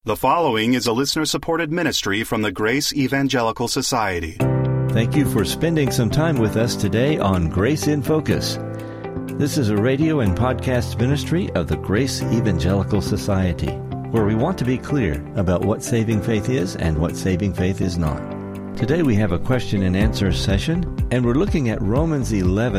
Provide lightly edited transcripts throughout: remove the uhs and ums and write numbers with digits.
The following is a listener-supported ministry from the Grace Evangelical Society. Thank you for spending some time with us today on Grace in Focus. This is a radio and podcast ministry of the Grace Evangelical Society, where we want to be clear about what saving faith is and what saving faith is not. Today we have a question and answer session, and we're looking at Romans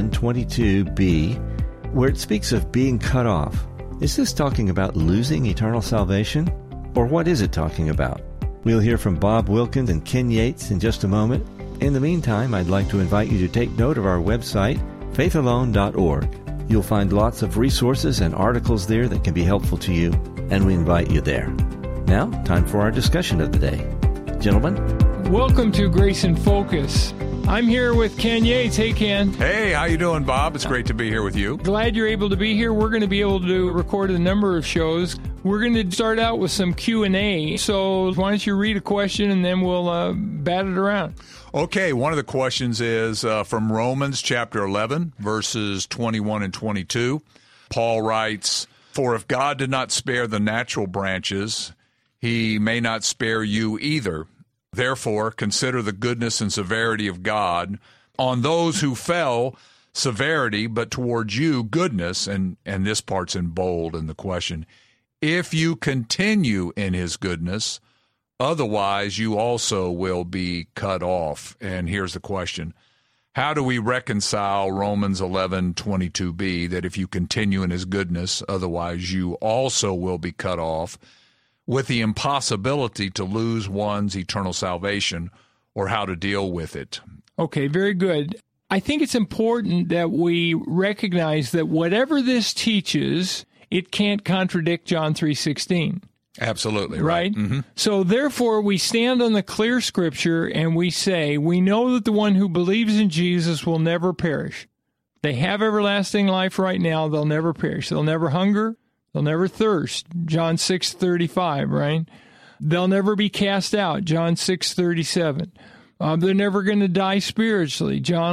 11:22b, where it speaks of being cut off. Is this talking about losing eternal salvation? Or what is it talking about? We'll hear from Bob Wilkins and Ken Yates in just a moment. In the meantime, I'd like to invite you to take note of our website, faithalone.org. You'll find lots of resources and articles there that can be helpful to you, and we invite you there. Now, time for our discussion of the day. Gentlemen? Welcome to Grace in Focus. I'm here with Ken Yates. Hey, Ken. Hey, how you doing, Bob? It's great to be here with you. Glad you're able to be here. We're going to be able to record a number of shows. We're going to start out with some Q&A. So why don't you read a question, and then we'll bat it around. Okay, one of the questions is from Romans chapter 11, verses 21 and 22. Paul writes, "For if God did not spare the natural branches, he may not spare you either. Therefore, consider the goodness and severity of God. On those who fell, severity, but towards you, goodness." And this part's in bold in the question. "If you continue in his goodness, otherwise you also will be cut off." And here's the question. How do we reconcile Romans 11:22b, that if you continue in his goodness, otherwise you also will be cut off, with the impossibility to lose one's eternal salvation, or how to deal with it? Okay, very good. I think it's important that we recognize that whatever this teaches, it can't contradict John 3:16. Absolutely, right? Mm-hmm. So therefore, we stand on the clear Scripture and we say, we know that the one who believes in Jesus will never perish. They have everlasting life right now. They'll never perish. They'll never hunger. They'll never thirst. John 6:35, right? They'll never be cast out. John 6:37. They're never going to die spiritually. John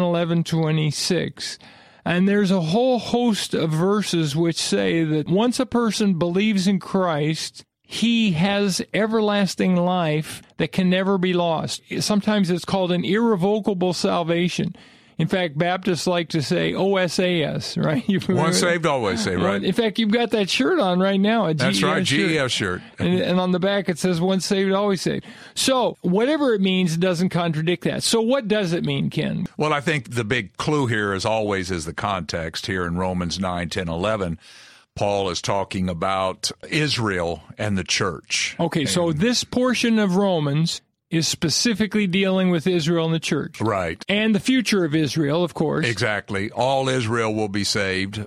11:26. And there's a whole host of verses which say that once a person believes in Christ, he has everlasting life that can never be lost. Sometimes it's called an irrevocable salvation. In fact, Baptists like to say OSAS, right? Once saved, always saved, right? In fact, you've got that shirt on right now. That's right, GEF shirt. And on the back it says once saved, always saved. So whatever it means, it doesn't contradict that. So what does it mean, Ken? Well, I think the big clue here, as always, is the context. Here in Romans 9, 10, 11, Paul is talking about Israel and the church. Okay, so this portion of Romans is specifically dealing with Israel and the church. Right. And the future of Israel, of course. Exactly. All Israel will be saved.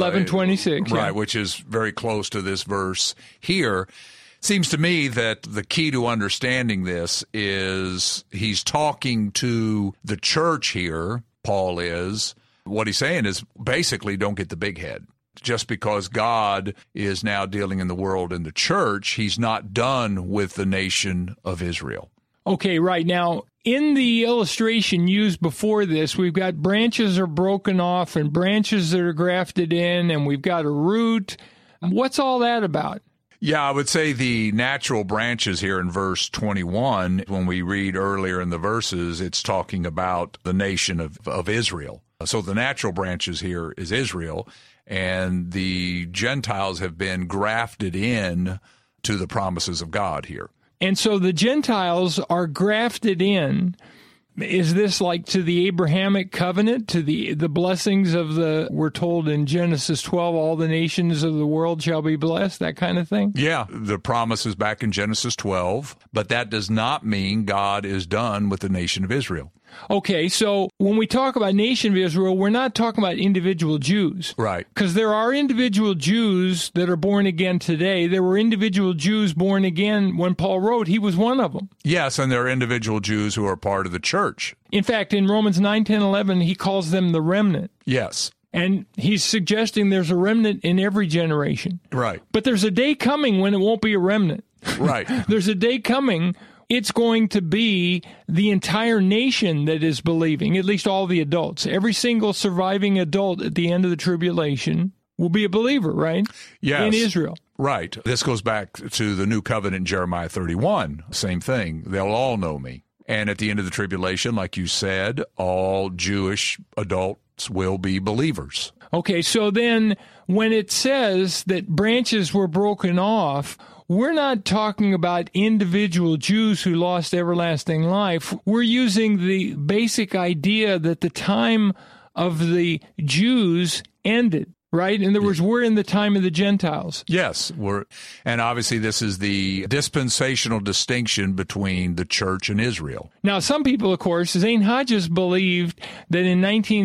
11:26. Right, yeah. which is very close to this verse here. Seems to me that the key to understanding this is he's talking to the church here, Paul is. What he's saying is basically don't get the big head. Just because God is now dealing in the world and the church, he's not done with the nation of Israel. Okay, right. Now, in the illustration used before this, we've got branches are broken off and branches that are grafted in, and we've got a root. What's all that about? Yeah, I would say the natural branches here in verse 21, when we read earlier in the verses, it's talking about the nation of Israel. So the natural branches here is Israel, and the Gentiles have been grafted in to the promises of God here. And so the Gentiles are grafted in. Is this like to the Abrahamic covenant, to the blessings of we're told in Genesis 12, all the nations of the world shall be blessed, that kind of thing? Yeah, the promise is back in Genesis 12, but that does not mean God is done with the nation of Israel. Okay, so when we talk about nation of Israel, we're not talking about individual Jews. Right. Because there are individual Jews that are born again today. There were individual Jews born again when Paul wrote. He was one of them. Yes, and there are individual Jews who are part of the church. In fact, in Romans 9, 10, 11, he calls them the remnant. Yes. And he's suggesting there's a remnant in every generation. Right. But there's a day coming when it won't be a remnant. Right. There's a day coming. It's going to be the entire nation that is believing, at least all the adults. Every single surviving adult at the end of the tribulation will be a believer, right? Yes. In Israel. Right. This goes back to the new covenant in Jeremiah 31. Same thing. They'll all know me. And at the end of the tribulation, like you said, all Jewish adults will be believers. Okay, so then when it says that branches were broken off, we're not talking about individual Jews who lost everlasting life. We're using the basic idea that the time of the Jews ended. Right? In other words, we're in the time of the Gentiles. Yes, and obviously this is the dispensational distinction between the church and Israel. Now, some people, of course, Zane Hodges believed that in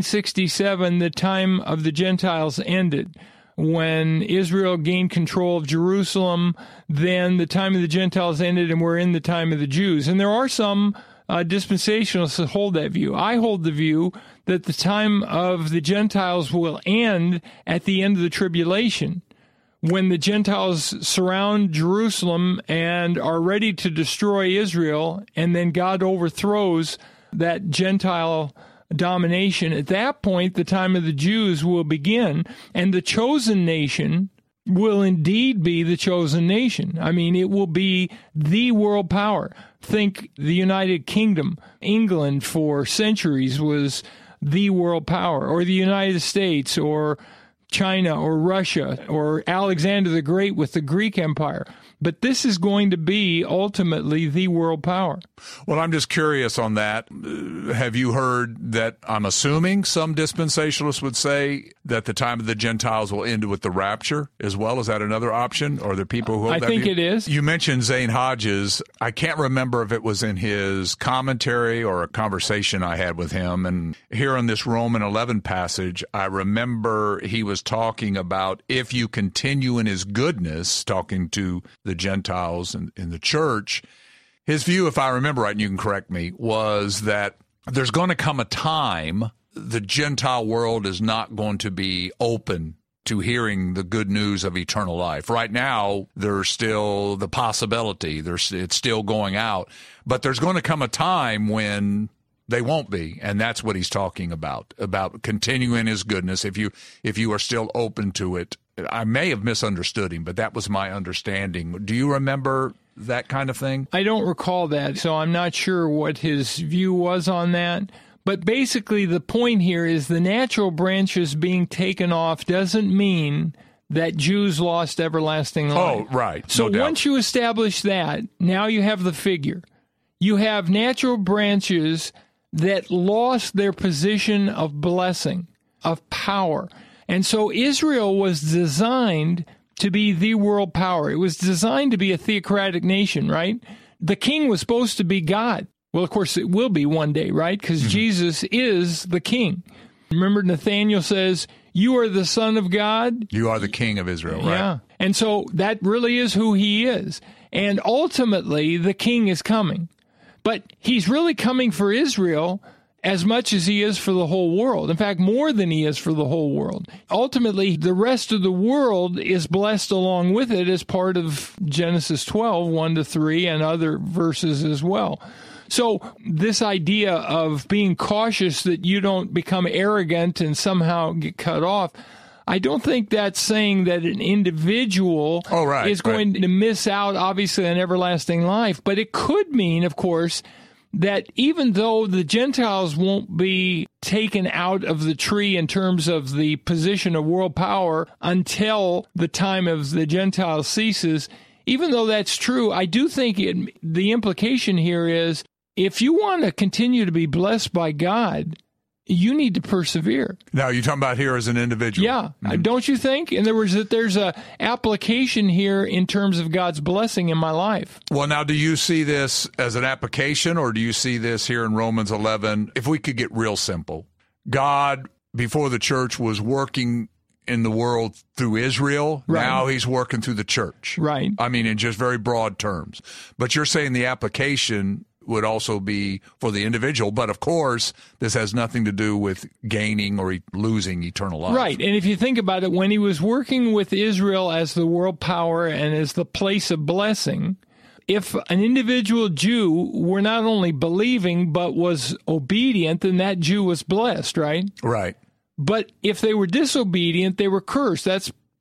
1967, the time of the Gentiles ended. When Israel gained control of Jerusalem, then the time of the Gentiles ended and we're in the time of the Jews. And there are some dispensationalists that hold that view. I hold the view that the time of the Gentiles will end at the end of the tribulation, when the Gentiles surround Jerusalem and are ready to destroy Israel, and then God overthrows that Gentile domination. At that point, the time of the Jews will begin, and the chosen nation will indeed be the chosen nation. I mean, it will be the world power. Think the United Kingdom. England for centuries was the world power, or the United States, or China, or Russia, or Alexander the Great with the Greek Empire. But this is going to be ultimately the world power. Well, I'm just curious on that. Have you heard that, I'm assuming some dispensationalists would say that the time of the Gentiles will end with the rapture as well? Is that another option? Or are there people who hold that I think view? it is. You mentioned Zane Hodges. I can't remember if it was in his commentary or a conversation I had with him. And here in this Roman 11 passage, I remember he was talking about if you continue in his goodness, talking to the Gentiles in the church. His view, if I remember right, and you can correct me, was that there's going to come a time the Gentile world is not going to be open to hearing the good news of eternal life. Right now, there's still the possibility. It's still going out. But there's going to come a time when they won't be, and that's what he's talking about continuing his goodness if you are still open to it. I may have misunderstood him, but that was my understanding. Do you remember that kind of thing? I don't recall that, so I'm not sure what his view was on that. But basically, the point here is the natural branches being taken off doesn't mean that Jews lost everlasting life. Oh, right. So no once you establish that, now you have the figure. You have natural branches that lost their position of blessing, of power. And so Israel was designed to be the world power. It was designed to be a theocratic nation, right? The king was supposed to be God. Well, of course, it will be one day, right? Because Jesus is the king. Remember, Nathanael says, "You are the Son of God." You are the King of Israel, right? Yeah. And so that really is who he is. And ultimately, the king is coming. But he's really coming for Israel as much as he is for the whole world. In fact, more than he is for the whole world. Ultimately, the rest of the world is blessed along with it as part of Genesis 12, 1-3, and other verses as well. So this idea of being cautious that you don't become arrogant and somehow get cut off, I don't think that's saying that an individual is going to miss out, obviously, on everlasting life. But it could mean, of course, that even though the Gentiles won't be taken out of the tree in terms of the position of world power until the time of the Gentiles ceases, even though that's true, I do think the implication here is if you want to continue to be blessed by God, you need to persevere. Now, you're talking about here as an individual. Yeah. Don't you think? In other words, that there's a application here in terms of God's blessing in my life. Well, now, do you see this as an application, or do you see this here in Romans 11? If we could get real simple, God, before the church, was working in the world through Israel. Right. Now he's working through the church. Right. I mean, in just very broad terms. But you're saying the application would also be for the individual. But, of course, this has nothing to do with gaining or losing eternal life. Right. And if you think about it, when he was working with Israel as the world power and as the place of blessing, if an individual Jew were not only believing but was obedient, then that Jew was blessed, right? Right. But if they were disobedient, they were cursed. That's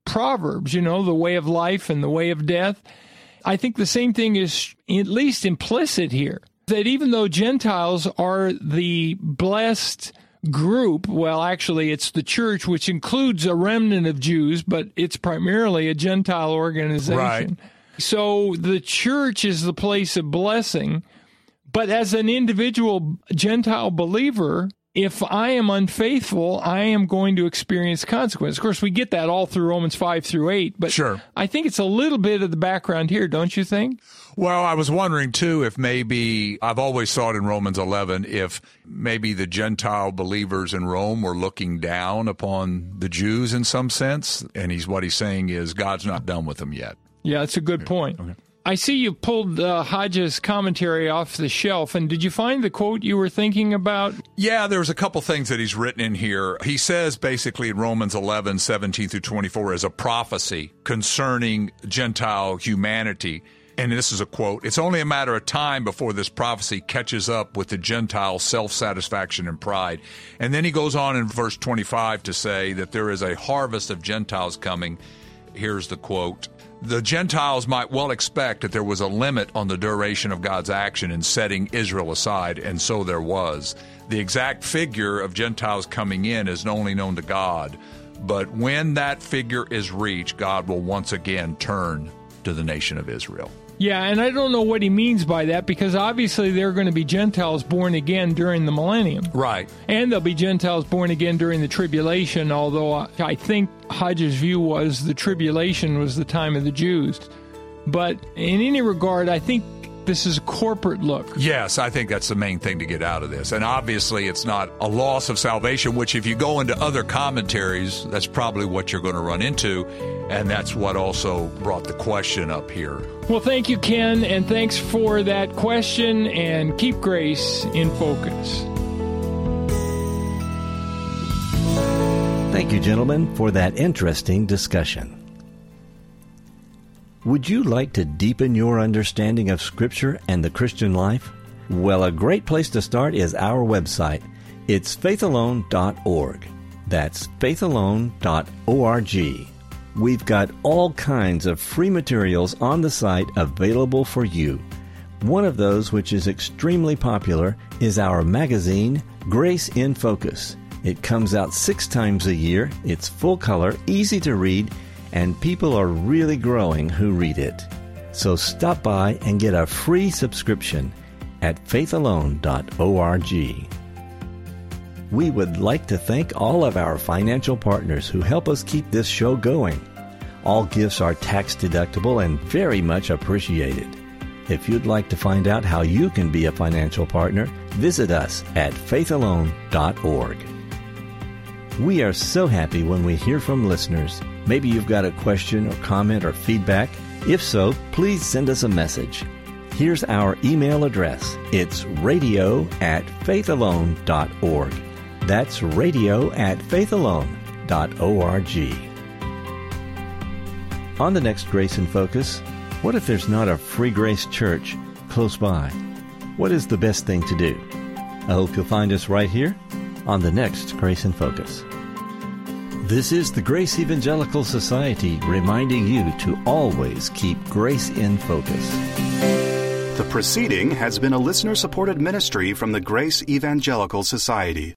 Proverbs, the way of life and the way of death. I think the same thing is at least implicit here, that even though Gentiles are the blessed group, well, actually, it's the church, which includes a remnant of Jews, but it's primarily a Gentile organization. Right. So the church is the place of blessing. But as an individual Gentile believer, if I am unfaithful, I am going to experience consequence. Of course, we get that all through Romans 5 through 8, but sure. I think it's a little bit of the background here, don't you think? Well, I was wondering, too, if maybe, I've always thought in Romans 11, if maybe the Gentile believers in Rome were looking down upon the Jews in some sense, and what he's saying is God's not done with them yet. Yeah, that's a good point. Okay. I see you pulled Hodges' commentary off the shelf, and did you find the quote you were thinking about? Yeah, there's a couple things that he's written in here. He says basically in Romans 11, 17 through 24 as a prophecy concerning Gentile humanity. And this is a quote, "It's only a matter of time before this prophecy catches up with the Gentile self-satisfaction and pride." And then he goes on in verse 25 to say that there is a harvest of Gentiles coming. Here's the quote. "The Gentiles might well expect that there was a limit on the duration of God's action in setting Israel aside, and so there was. The exact figure of Gentiles coming in is only known to God. But when that figure is reached, God will once again turn to the nation of Israel." Yeah, and I don't know what he means by that, because obviously there are going to be Gentiles born again during the millennium. Right. And there'll be Gentiles born again during the tribulation, although I think Hodges' view was the tribulation was the time of the Jews. But in any regard, I think this is a corporate look. Yes, I think that's the main thing to get out of this. And obviously it's not a loss of salvation, which if you go into other commentaries, that's probably what you're going to run into. And that's what also brought the question up here. Well, thank you, Ken, and thanks for that question, and keep grace in focus. Thank you, gentlemen, for that interesting discussion. Would you like to deepen your understanding of Scripture and the Christian life? Well, a great place to start is our website. It's faithalone.org. That's faithalone.org. We've got all kinds of free materials on the site available for you. One of those, which is extremely popular, is our magazine, Grace in Focus. It comes out 6 times a year. It's full color, easy to read, and people are really growing who read it. So stop by and get a free subscription at faithalone.org. We would like to thank all of our financial partners who help us keep this show going. All gifts are tax deductible and very much appreciated. If you'd like to find out how you can be a financial partner, visit us at faithalone.org. We are so happy when we hear from listeners. Maybe you've got a question or comment or feedback. If so, please send us a message. Here's our email address. It's radio@faithalone.org. That's radio@faithalone.org. On the next Grace in Focus, what if there's not a Free Grace Church close by? What is the best thing to do? I hope you'll find us right here on the next Grace in Focus. This is the Grace Evangelical Society reminding you to always keep grace in focus. The proceeding has been a listener-supported ministry from the Grace Evangelical Society.